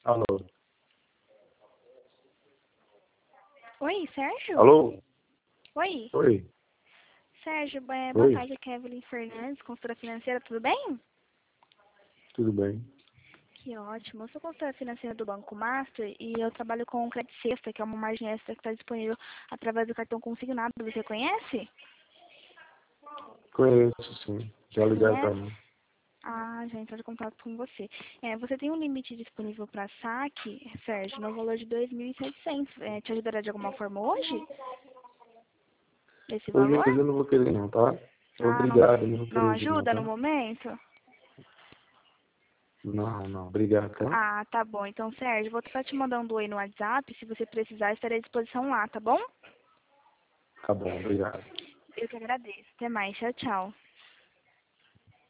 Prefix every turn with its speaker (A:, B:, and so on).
A: Alô?
B: Oi, Sérgio?
A: Alô?
B: Oi.
A: Oi?
B: Sérgio, boa
A: Oi?
B: tarde, aqui é Evelyn Fernandes, consultora financeira, tudo bem?
A: Tudo bem?
B: Que ótimo. Eu sou consultora financeira do Banco Master e eu trabalho com o Crédito Sexta, que é uma margem extra que está disponível através do cartão consignado. Você conhece?
A: Conheço, sim. Já ligaram pra
B: Conhece?
A: mim.
B: Ah, já entrou em contato com você. Você tem um limite disponível para saque, Sérgio, no valor de 2.700. Te ajudará de alguma forma hoje? Esse
A: Hoje
B: valor?
A: eu não vou querer não, tá?
B: Ah,
A: Obrigado, não vou
B: não
A: querer hoje não,
B: ajuda
A: tá?
B: no momento?
A: Não, não. Obrigado, tá?
B: Ah, tá bom. Então, Sérgio, vou estar te mandando um oi no WhatsApp. Se você precisar, estarei à disposição lá, tá bom?
A: Tá bom, obrigado.
B: Eu que agradeço. Até mais. Tchau, tchau.